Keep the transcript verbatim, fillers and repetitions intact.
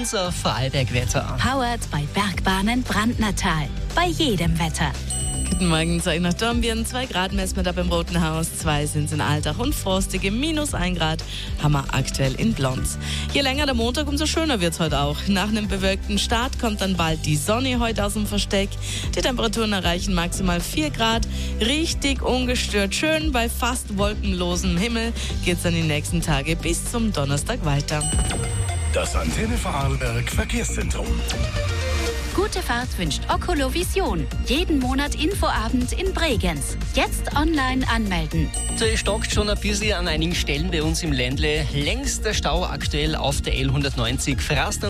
unser Vorarlberg-Wetter. Powered bei Bergbahnen Brandnertal. Bei jedem Wetter. Guten Morgen, zeig nach Dornbirn. Zwei Grad messen wir da beim Roten Haus. Zwei sind es in Altach und frostige minus ein Grad haben wir aktuell in Blonz. Je länger der Montag, umso schöner wird's heute auch. Nach einem bewölkten Start kommt dann bald die Sonne heute aus dem Versteck. Die Temperaturen erreichen maximal vier Grad. Richtig ungestört schön. Bei fast wolkenlosem Himmel geht's dann die nächsten Tage bis zum Donnerstag weiter. Das Antenne Vorarlberg Verkehrszentrum. Gute Fahrt wünscht Okolovision. Jeden Monat Infoabend in Bregenz. Jetzt online anmelden. Es stockt schon ein bisschen an einigen Stellen bei uns im Ländle. Längster Stau aktuell auf der L hundertneunzig. Verrast